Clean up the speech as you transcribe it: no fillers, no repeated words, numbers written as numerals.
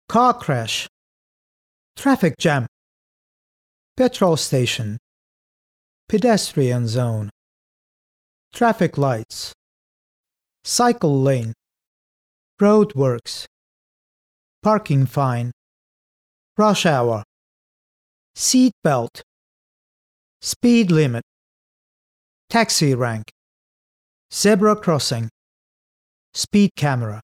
car crash, traffic jam, petrol station, pedestrian zone, traffic lights, cycle lane, roadworks, parking fine, rush hour, seat belt, speed limit, taxi rank, zebra crossing, speed camera.